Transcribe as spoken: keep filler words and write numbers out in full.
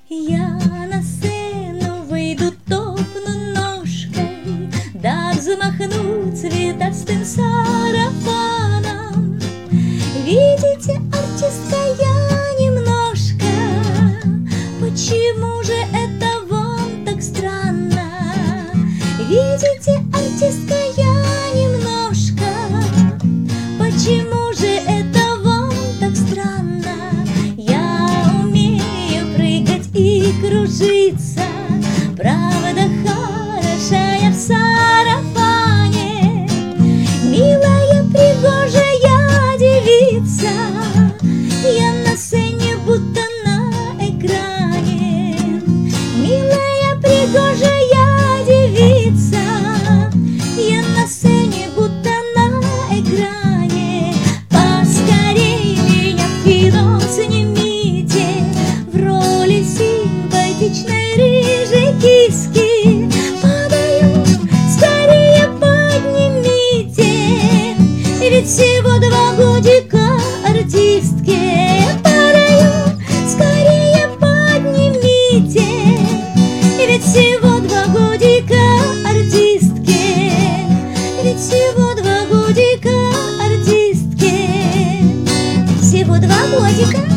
Я на сцену выйду, топну ножкой, да взмахну цветастым сарафаном. Видите, артистка я немножко, почему же это вам так странно? Видите, артистка я немножко, почему же это вам так странно? Я умею прыгать и кружиться, правда хороша я в сарафане. Милая, пригожая девица, я на сцене будто на экране. Милая, пригожая девица, я на сцене будто на экране. Поскорей меня в кино снимите в роли симпатичной рыжей киски. Падаю, скорее поднимите, ведь всего два годика артистке. Падаю, скорее поднимите, ведь всего два годика артистке. Ведь всего два годика артистке. Всего два годика.